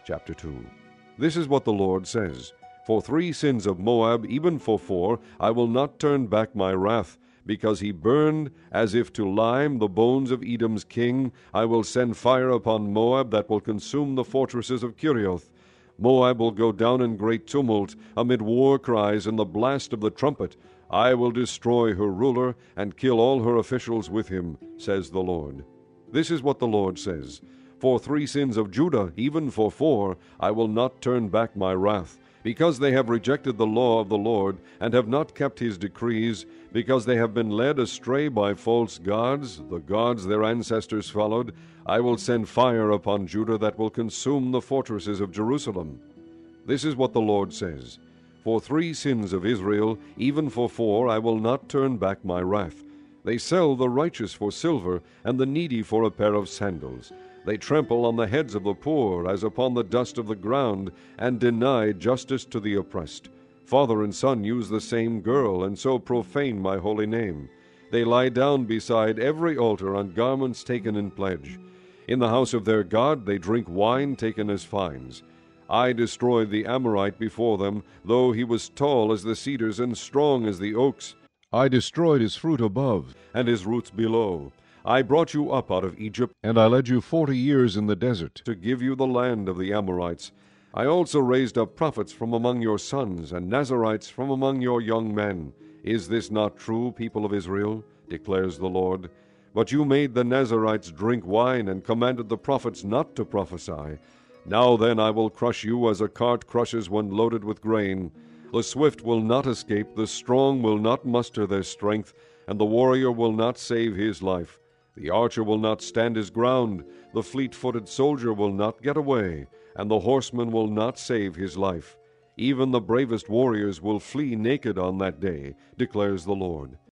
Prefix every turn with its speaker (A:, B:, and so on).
A: chapter 2. This is what the Lord says: For 3 sins of Moab, even for 4, I will not turn back my wrath. Because he burned as if to lime the bones of Edom's king, I will send fire upon Moab that will consume the fortresses of Kerioth. Moab will go down in great tumult, amid war cries and the blast of the trumpet. I will destroy her ruler, and kill all her officials with him, says the Lord. This is what the Lord says: For 3 sins of Judah, even for 4, I will not turn back my wrath. Because they have rejected the law of the Lord, and have not kept his decrees, because they have been led astray by false gods, the gods their ancestors followed, I will send fire upon Judah that will consume the fortresses of Jerusalem. This is what the Lord says: For 3 sins of Israel, even for 4, I will not turn back my wrath. They sell the righteous for silver, and the needy for a pair of sandals. They trample on the heads of the poor as upon the dust of the ground, and deny justice to the oppressed. Father and son use the same girl, and so profane my holy name. They lie down beside every altar on garments taken in pledge. In the house of their God they drink wine taken as fines. I destroyed the Amorite before them, though he was tall as the cedars and strong as the oaks. I destroyed his fruit above, and his roots below. I brought you up out of Egypt, and I led you 40 years in the desert, to give you the land of the Amorites. I also raised up prophets from among your sons, and Nazarites from among your young men. Is this not true, people of Israel? Declares the Lord. But you made the Nazarites drink wine, and commanded the prophets not to prophesy. Now then I will crush you as a cart crushes when loaded with grain. The swift will not escape, the strong will not muster their strength, and the warrior will not save his life. The archer will not stand his ground, the fleet-footed soldier will not get away, and the horseman will not save his life. Even the bravest warriors will flee naked on that day, declares the Lord.